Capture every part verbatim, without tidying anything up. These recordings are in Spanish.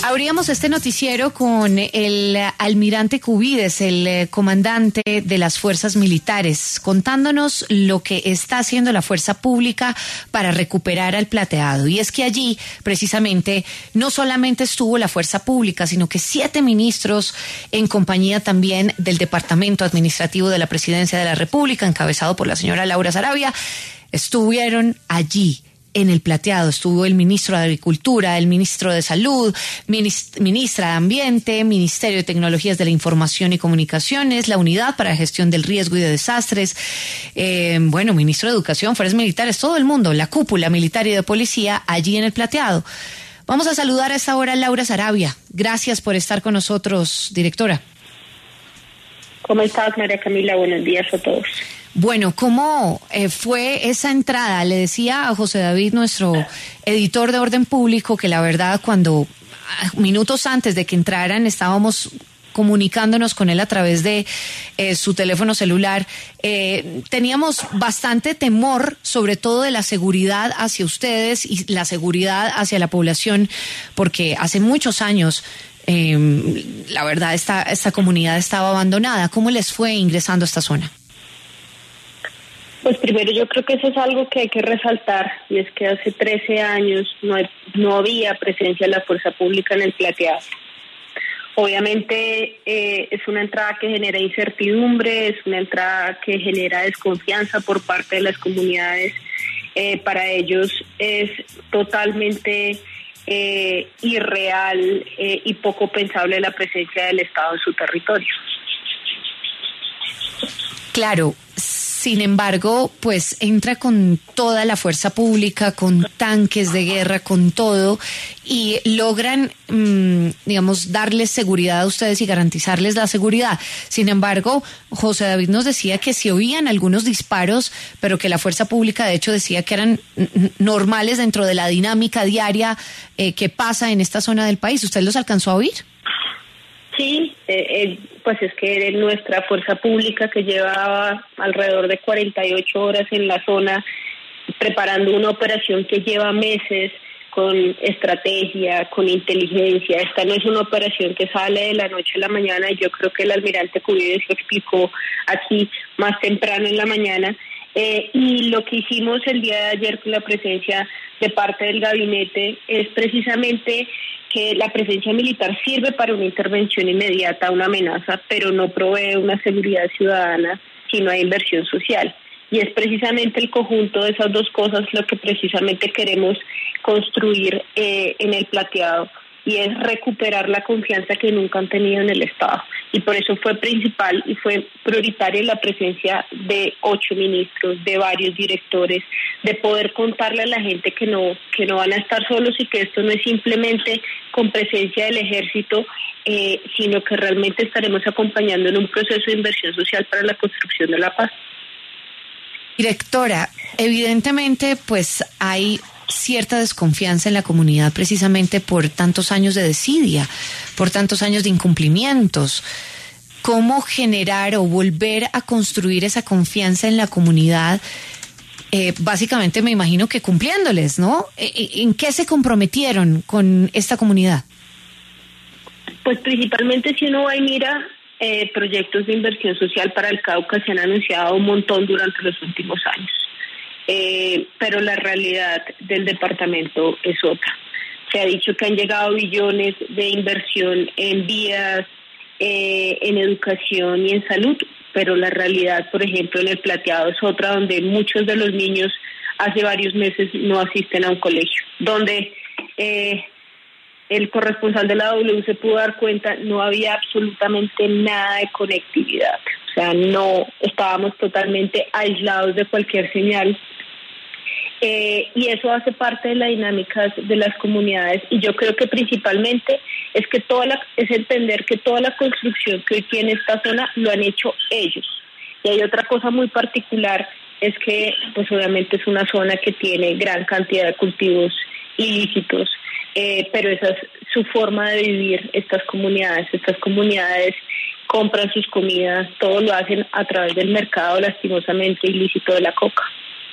Abríamos este noticiero con el almirante Cubides, el comandante de las fuerzas militares, contándonos lo que está haciendo la fuerza pública para recuperar al plateado. Y es que allí, precisamente, no solamente estuvo la fuerza pública, sino que siete ministros, en compañía también del Departamento Administrativo de la Presidencia de la República, encabezado por la señora Laura Saravia, estuvieron allí. En el plateado estuvo el ministro de Agricultura, el ministro de Salud, ministra de Ambiente, Ministerio de Tecnologías de la Información y Comunicaciones, la Unidad para la Gestión del Riesgo y de Desastres, eh, bueno, ministro de Educación, Fuerzas Militares, todo el mundo, la cúpula militar y de policía allí en el plateado. Vamos a saludar a esta hora a Laura Saravia. Gracias por estar con nosotros, directora. ¿Cómo estás, María Camila? Buenos días a todos. Bueno, ¿cómo eh, fue esa entrada? Le decía a José David, nuestro editor de orden público, que la verdad cuando minutos antes de que entraran estábamos comunicándonos con él a través de eh, su teléfono celular, eh, teníamos bastante temor, sobre todo de la seguridad hacia ustedes y la seguridad hacia la población, porque hace muchos años eh, la verdad esta, esta comunidad estaba abandonada. ¿Cómo les fue ingresando a esta zona? Pues primero yo creo que eso es algo que hay que resaltar, y es que hace trece años no, hay, no había presencia de la fuerza pública en el plateado. Obviamente eh, es una entrada que genera incertidumbre, es una entrada que genera desconfianza por parte de las comunidades. Eh, para ellos es totalmente eh, irreal eh, y poco pensable la presencia del Estado en su territorio. Claro. Sin embargo, pues entra con toda la fuerza pública, con tanques de guerra, con todo, y logran, mmm, digamos, darles seguridad a ustedes y garantizarles la seguridad. Sin embargo, José David nos decía que se oían algunos disparos, pero que la fuerza pública de hecho decía que eran normales dentro de la dinámica diaria eh, que pasa en esta zona del país. ¿Usted los alcanzó a oír? Sí, eh, eh, pues es que nuestra fuerza pública, que llevaba alrededor de cuarenta y ocho horas en la zona preparando una operación que lleva meses, con estrategia, con inteligencia. Esta no es una operación que sale de la noche a la mañana, y yo creo que el almirante Cubides lo explicó aquí más temprano en la mañana. Eh, y lo que hicimos el día de ayer con la presencia de parte del gabinete es precisamente que la presencia militar sirve para una intervención inmediata a una amenaza, pero no provee una seguridad ciudadana, sino a inversión social. Y es precisamente el conjunto de esas dos cosas lo que precisamente queremos construir eh, en el plateado, y es recuperar la confianza que nunca han tenido en el Estado. Y por eso fue principal y fue prioritaria la presencia de ocho ministros, de varios directores, de poder contarle a la gente que no, que no van a estar solos, y que esto no es simplemente con presencia del ejército, eh, sino que realmente estaremos acompañando en un proceso de inversión social para la construcción de la paz. Directora, evidentemente pues hay cierta desconfianza en la comunidad precisamente por tantos años de desidia, por tantos años de incumplimientos. ¿Cómo generar o volver a construir esa confianza en la comunidad? Eh, básicamente me imagino que cumpliéndoles, ¿no? ¿En qué se comprometieron con esta comunidad? Pues principalmente, si uno va y mira eh, proyectos de inversión social para el Cauca, se han anunciado un montón durante los últimos años. Eh, pero la realidad del departamento es otra. Se ha dicho que han llegado billones de inversión en vías, eh, en educación y en salud, pero la realidad, por ejemplo, en el plateado es otra, donde muchos de los niños hace varios meses no asisten a un colegio, donde eh, el corresponsal de la W se pudo dar cuenta, no había absolutamente nada de conectividad. O sea, no, estábamos totalmente aislados de cualquier señal. Eh, y eso hace parte de la dinámica de las comunidades, y yo creo que principalmente es que toda la, es entender que toda la construcción que hoy tiene esta zona lo han hecho ellos. Y hay otra cosa muy particular, es que pues obviamente es una zona que tiene gran cantidad de cultivos ilícitos, eh, pero esa es su forma de vivir. Estas comunidades, estas comunidades compran sus comidas, todo lo hacen a través del mercado lastimosamente ilícito de la coca.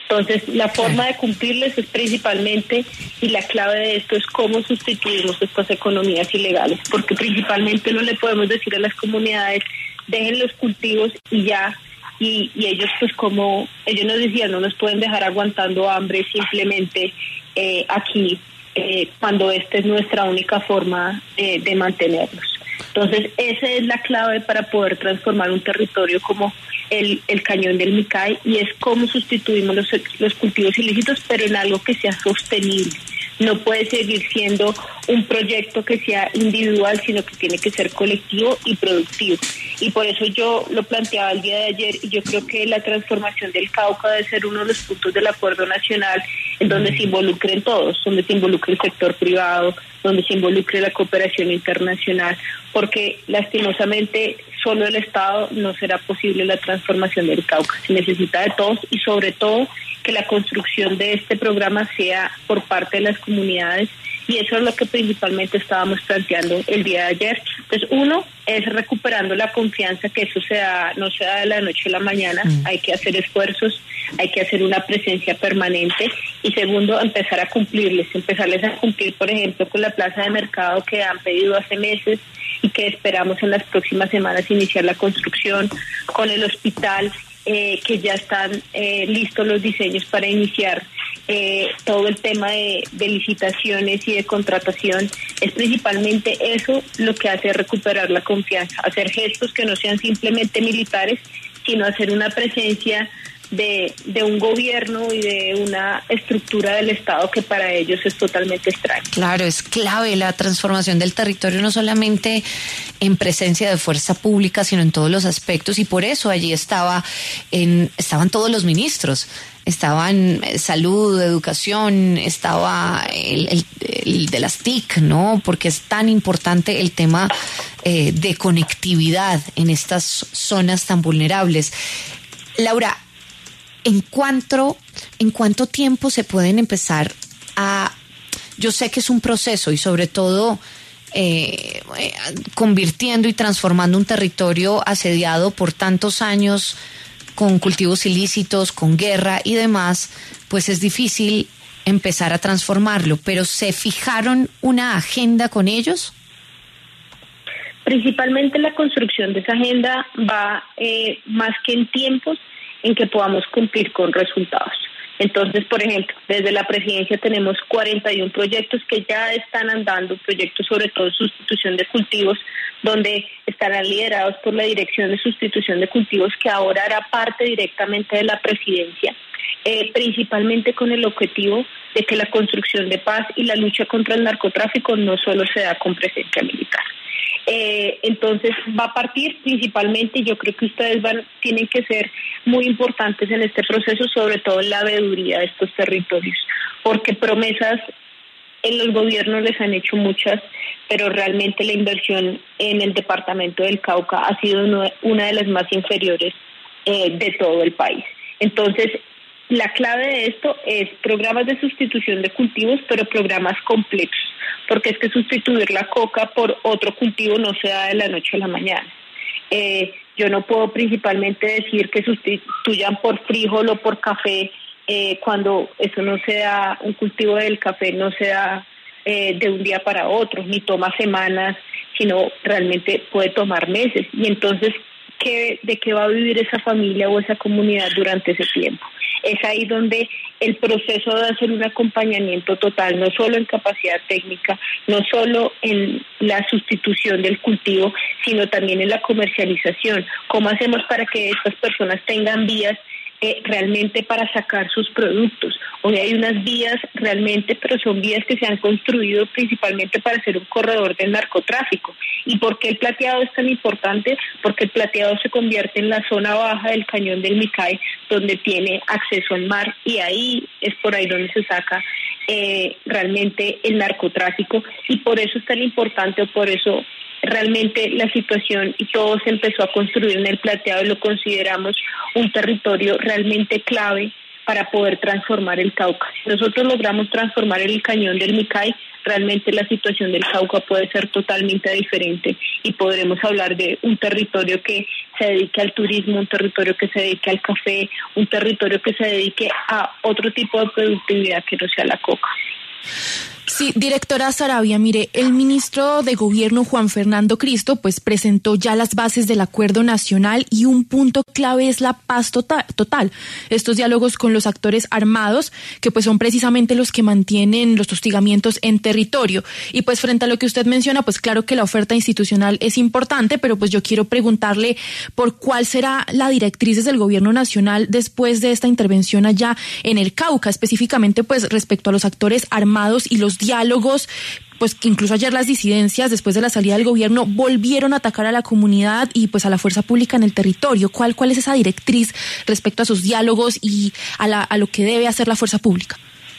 Entonces, la forma de cumplirles es principalmente, y la clave de esto es cómo sustituimos estas economías ilegales, porque principalmente no le podemos decir a las comunidades, dejen los cultivos y ya, y, y ellos pues como, ellos nos decían, no nos pueden dejar aguantando hambre simplemente eh, aquí, eh, cuando esta es nuestra única forma eh, de mantenerlos. Entonces, esa es la clave para poder transformar un territorio como el, el Cañón del Micay, y es cómo sustituimos los, los cultivos ilícitos, pero en algo que sea sostenible. No puede seguir siendo un proyecto que sea individual, sino que tiene que ser colectivo y productivo. Y por eso yo lo planteaba el día de ayer, y yo creo que la transformación del Cauca debe ser uno de los puntos del acuerdo nacional en donde se involucren todos, donde se involucre el sector privado, donde se involucre la cooperación internacional, porque lastimosamente solo el Estado no será posible la transformación del Cauca. Se necesita de todos, y sobre todo que la construcción de este programa sea por parte de las comunidades, y eso es lo que principalmente estábamos planteando el día de ayer. Entonces, uno es recuperando la confianza, que eso se da, no se da de la noche a la mañana, mm. hay que hacer esfuerzos, hay que hacer una presencia permanente, y segundo, empezar a cumplirles, empezarles a cumplir, por ejemplo, con la plaza de mercado que han pedido hace meses y que esperamos en las próximas semanas iniciar la construcción, con el hospital, eh, que ya están eh, listos los diseños para iniciar eh, todo el tema de, de licitaciones y de contratación. Es principalmente eso lo que hace recuperar la confianza, hacer gestos que no sean simplemente militares, sino hacer una presencia de, de un gobierno y de una estructura del Estado que para ellos es totalmente extraña. Claro, es clave la transformación del territorio, no solamente en presencia de fuerza pública, sino en todos los aspectos, y por eso allí estaba en, estaban todos los ministros. Estaban salud, educación, estaba el, el, el de las T I C, ¿no? Porque es tan importante el tema eh, de conectividad en estas zonas tan vulnerables. Laura, ¿en cuánto, en cuánto tiempo se pueden empezar a... Yo sé que es un proceso, y sobre todo eh, convirtiendo y transformando un territorio asediado por tantos años, con cultivos ilícitos, con guerra y demás, pues es difícil empezar a transformarlo, pero ¿se fijaron una agenda con ellos? Principalmente la construcción de esa agenda va eh, más que en tiempos en que podamos cumplir con resultados. Entonces, por ejemplo, desde la presidencia tenemos cuarenta y uno proyectos que ya están andando, proyectos sobre todo de sustitución de cultivos, donde estarán liderados por la Dirección de Sustitución de Cultivos, que ahora hará parte directamente de la presidencia, eh, principalmente con el objetivo de que la construcción de paz y la lucha contra el narcotráfico no solo se da con presencia militar. Eh, entonces va a partir principalmente, yo creo que ustedes van, tienen que ser muy importantes en este proceso, sobre todo en la veeduría de estos territorios, porque promesas en los gobiernos les han hecho muchas, pero realmente la inversión en el departamento del Cauca ha sido uno, una de las más inferiores eh, de todo el país. Entonces, la clave de esto es programas de sustitución de cultivos, pero programas complejos, porque es que sustituir la coca por otro cultivo no se da de la noche a la mañana. Eh, yo no puedo principalmente decir que sustituyan por frijol o por café, eh, cuando eso no se da, un cultivo del café no se da eh, de un día para otro, ni toma semanas, sino realmente puede tomar meses. Y entonces, ¿qué, ¿de qué va a vivir esa familia o esa comunidad durante ese tiempo? Es ahí donde el proceso de hacer un acompañamiento total, no solo en capacidad técnica, no solo en la sustitución del cultivo, sino también en la comercialización. ¿Cómo hacemos para que estas personas tengan vías eh, realmente para sacar sus productos? Hoy hay unas vías realmente, pero son vías que se han construido principalmente para hacer un corredor del narcotráfico. ¿Y por qué el plateado es tan importante? Porque el plateado se convierte en la zona baja del Cañón del Micay, donde tiene acceso al mar, y ahí es por ahí donde se saca eh, realmente el narcotráfico, y por eso es tan importante, o por eso realmente la situación y todo se empezó a construir en el plateado, y lo consideramos un territorio realmente clave para poder transformar el Cauca. Si nosotros logramos transformar el Cañón del Micay, realmente la situación del Cauca puede ser totalmente diferente, y podremos hablar de un territorio que se dedique al turismo, un territorio que se dedique al café, un territorio que se dedique a otro tipo de productividad que no sea la coca. Sí, directora Saravia, mire, el ministro de Gobierno Juan Fernando Cristo pues presentó ya las bases del acuerdo nacional y un punto clave es la paz total, total. Estos diálogos con los actores armados que pues son precisamente los que mantienen los hostigamientos en territorio. Y pues frente a lo que usted menciona, pues claro que la oferta institucional es importante, pero pues yo quiero preguntarle por cuál será la directriz del Gobierno nacional después de esta intervención allá en el Cauca, específicamente pues respecto a los actores armados y los diálogos, pues que incluso ayer las disidencias, después de la salida del gobierno, volvieron a atacar a la comunidad y pues a la fuerza pública en el territorio. ¿Cuál, cuál es esa directriz respecto a sus diálogos y a, la, a lo que debe hacer la fuerza pública?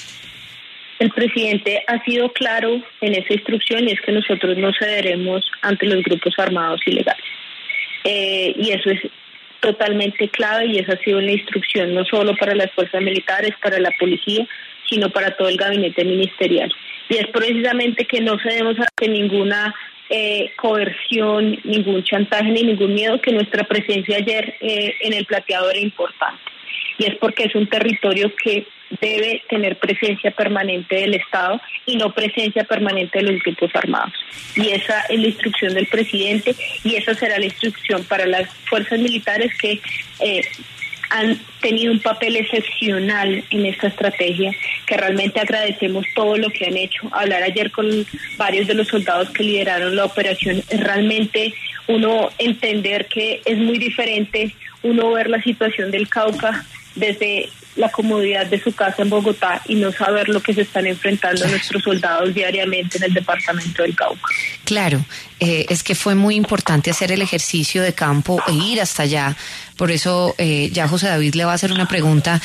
El presidente ha sido claro en esa instrucción y es que nosotros no cederemos ante los grupos armados ilegales. Eh, y eso es totalmente clave y esa ha sido una instrucción no solo para las fuerzas militares, para la policía, sino para todo el gabinete ministerial. Y es precisamente que no cedemos ante ninguna eh, coerción, ningún chantaje ni ningún miedo, que nuestra presencia ayer eh, en el Plateado era importante. Y es porque es un territorio que debe tener presencia permanente del Estado y no presencia permanente de los grupos armados. Y esa es la instrucción del presidente y esa será la instrucción para las fuerzas militares que eh, han tenido un papel excepcional en esta estrategia, que realmente agradecemos todo lo que han hecho. Hablar ayer con varios de los soldados que lideraron la operación es realmente uno entender que es muy diferente uno ver la situación del Cauca desde la comodidad de su casa en Bogotá y no saber lo que se están enfrentando claro. nuestros soldados diariamente en el departamento del Cauca. Claro, eh, es que fue muy importante hacer el ejercicio de campo e ir hasta allá. Por eso eh, ya José David le va a hacer una pregunta,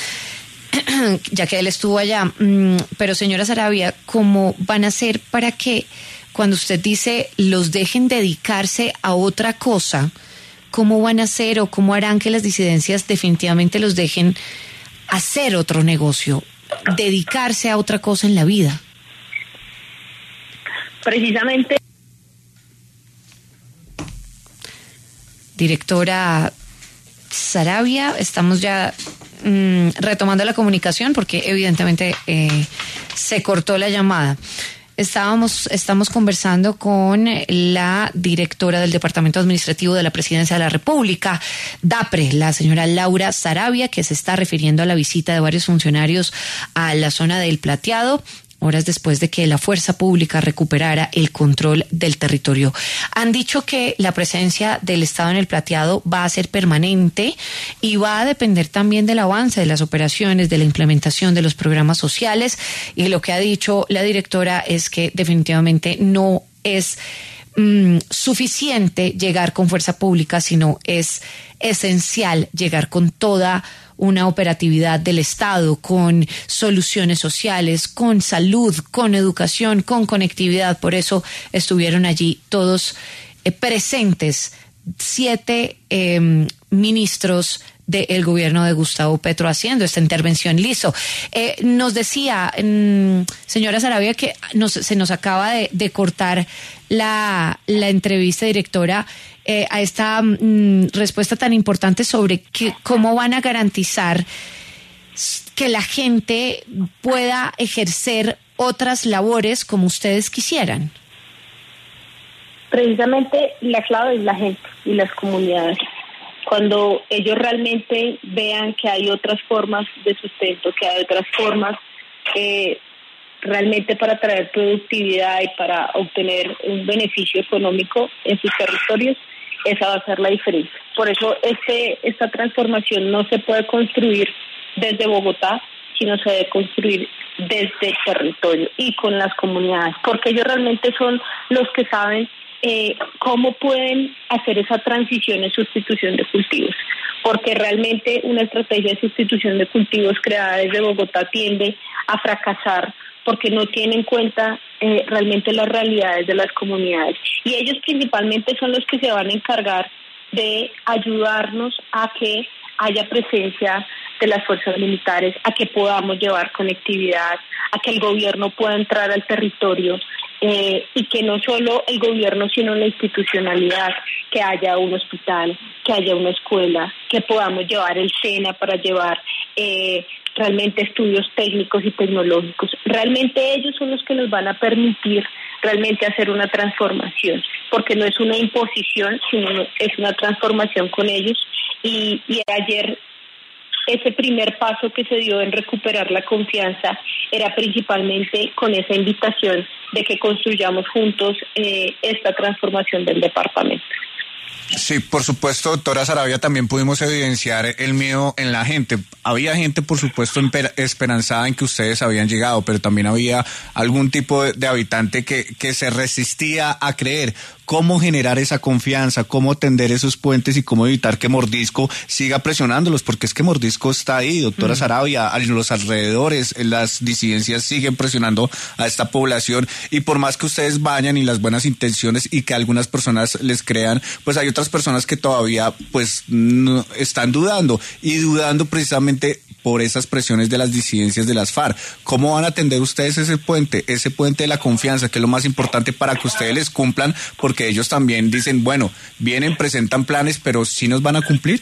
ya que él estuvo allá. Mm, pero señora Saravia, ¿cómo van a hacer para que cuando usted dice los dejen dedicarse a otra cosa, cómo van a hacer o cómo harán que las disidencias definitivamente los dejen hacer otro negocio, dedicarse a otra cosa en la vida? Precisamente. Directora Saravia, estamos ya mmm, retomando la comunicación porque evidentemente eh, se cortó la llamada. Estábamos, estamos conversando con la directora del Departamento Administrativo de la Presidencia de la República, DAPRE, la señora Laura Saravia, que se está refiriendo a la visita de varios funcionarios a la zona del Plateado, horas después de que la fuerza pública recuperara el control del territorio. Han dicho que la presencia del Estado en el Plateado va a ser permanente y va a depender también del avance de las operaciones, de la implementación de los programas sociales, y lo que ha dicho la directora es que definitivamente no es mm, suficiente llegar con fuerza pública, sino es esencial llegar con toda una operatividad del Estado, con soluciones sociales, con salud, con educación, con conectividad. Por eso estuvieron allí todos eh, presentes, siete eh, ministros del gobierno de Gustavo Petro haciendo esta intervención. Listo. Eh, nos decía, eh, señora Saravia, que nos, se nos acaba de, de cortar la, la entrevista, directora, eh, a esta mm, respuesta tan importante sobre que, cómo van a garantizar que la gente pueda ejercer otras labores como ustedes quisieran. Precisamente la clave es la gente y las comunidades. Cuando ellos realmente vean que hay otras formas de sustento, que hay otras formas eh, realmente para traer productividad y para obtener un beneficio económico en sus territorios, esa va a ser la diferencia. Por eso este esta transformación no se puede construir desde Bogotá, sino se debe construir desde el territorio y con las comunidades, porque ellos realmente son los que saben Eh, cómo pueden hacer esa transición en sustitución de cultivos, porque realmente una estrategia de sustitución de cultivos creada desde Bogotá tiende a fracasar porque no tiene en cuenta eh, realmente las realidades de las comunidades, y ellos principalmente son los que se van a encargar de ayudarnos a que haya presencia de las fuerzas militares, a que podamos llevar conectividad, a que el gobierno pueda entrar al territorio eh, y que no solo el gobierno, sino la institucionalidad, que haya un hospital, que haya una escuela, que podamos llevar el SENA para llevar eh, realmente estudios técnicos y tecnológicos. Realmente ellos son los que nos van a permitir realmente hacer una transformación, porque no es una imposición, sino es una transformación con ellos. Y, y ayer ese primer paso que se dio en recuperar la confianza era principalmente con esa invitación de que construyamos juntos eh, esta transformación del departamento. Sí, por supuesto, doctora Saravia, también pudimos evidenciar el miedo en la gente. Había gente, por supuesto, esperanzada en que ustedes habían llegado, pero también había algún tipo de, de habitante que, que se resistía a creer. ¿Cómo generar esa confianza? ¿Cómo tender esos puentes y cómo evitar que Mordisco siga presionándolos? Porque es que Mordisco está ahí, doctora mm. Saravia, a los alrededores, las disidencias siguen presionando a esta población, y por más que ustedes vayan y las buenas intenciones y que algunas personas les crean, pues hay otras personas que todavía pues no, están dudando, y dudando precisamente por esas presiones de las disidencias de las FARC. ¿Cómo van a tender ustedes ese puente, ese puente de la confianza, que es lo más importante para que ustedes les cumplan? Porque ellos también dicen, bueno, vienen, presentan planes, pero ¿sí nos van a cumplir?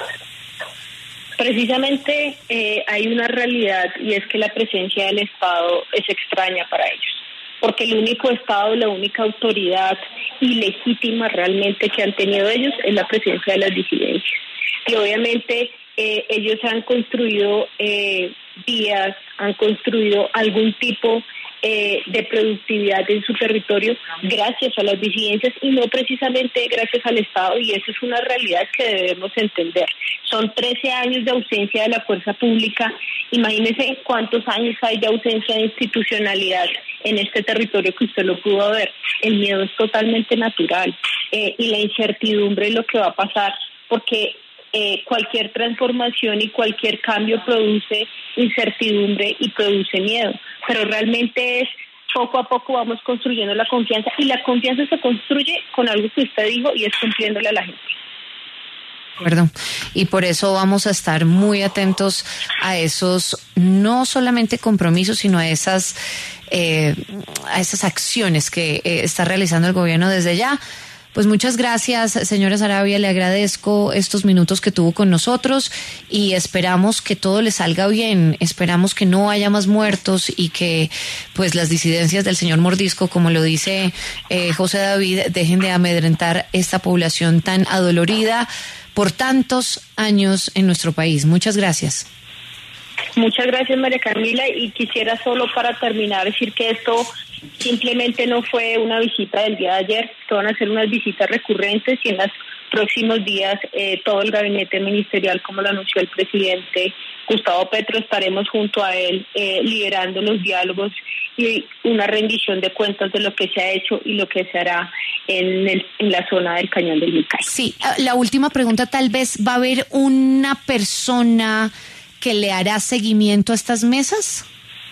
Precisamente eh, hay una realidad, y es que la presencia del Estado es extraña para ellos, porque el único Estado, la única autoridad ilegítima realmente que han tenido ellos es la presencia de las disidencias. Y obviamente eh, ellos han construido eh, vías, han construido algún tipo eh, de productividad en su territorio gracias a las disidencias y no precisamente gracias al Estado, y eso es una realidad que debemos entender. Son trece años de ausencia de la fuerza pública. Imagínense cuántos años hay de ausencia de institucionalidad en este territorio que usted lo pudo ver. El miedo es totalmente natural eh, y la incertidumbre es lo que va a pasar, porque eh, cualquier transformación y cualquier cambio produce incertidumbre y produce miedo, pero realmente es poco a poco vamos construyendo la confianza, y la confianza se construye con algo que usted dijo, y es cumpliéndole a la gente. acuerdo. Y por eso vamos a estar muy atentos a esos, no solamente compromisos, sino a esas, eh, a esas acciones que eh, está realizando el gobierno desde ya. Pues muchas gracias, señora Saravia, le agradezco estos minutos que tuvo con nosotros y esperamos que todo le salga bien, esperamos que no haya más muertos y que pues las disidencias del señor Mordisco, como lo dice eh, José David, dejen de amedrentar esta población tan adolorida por tantos años en nuestro país. Muchas gracias. Muchas gracias, María Camila, y quisiera solo para terminar decir que esto simplemente no fue una visita del día de ayer, que van a ser unas visitas recurrentes y en los próximos días eh, todo el gabinete ministerial, como lo anunció el presidente Gustavo Petro, estaremos junto a él eh, liderando los diálogos y una rendición de cuentas de lo que se ha hecho y lo que se hará en, el, en la zona del Cañón del Micay. Sí, la última pregunta, tal vez, ¿va a haber una persona que le hará seguimiento a estas mesas?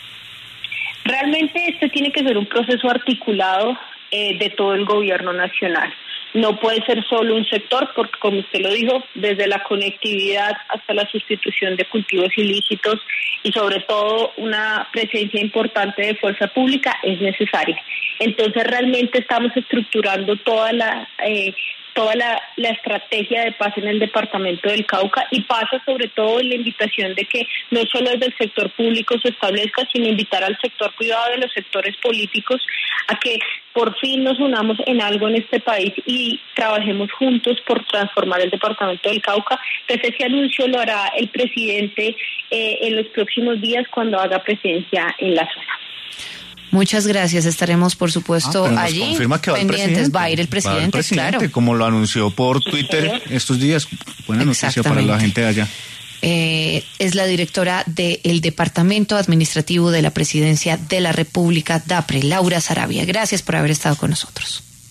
Realmente este tiene que ser un proceso articulado eh, de todo el gobierno nacional. No puede ser solo un sector, porque como usted lo dijo, desde la conectividad hasta la sustitución de cultivos ilícitos y sobre todo una presencia importante de fuerza pública es necesaria. Entonces realmente estamos estructurando toda la... Eh, toda la, la estrategia de paz en el departamento del Cauca, y pasa sobre todo en la invitación de que no solo desde el sector público se establezca, sino invitar al sector privado de los sectores políticos a que por fin nos unamos en algo en este país y trabajemos juntos por transformar el departamento del Cauca. Entonces ese anuncio lo hará el presidente eh, en los próximos días cuando haga presencia en la zona. Muchas gracias, estaremos por supuesto ah, allí confirma que va pendientes, va a ir el presidente, va el presidente claro. Como lo anunció por Twitter estos días. Buena noticia para la gente de allá. Eh, es la directora del Departamento Administrativo de la Presidencia de la República, DAPRE, Laura Saravia. Gracias por haber estado con nosotros.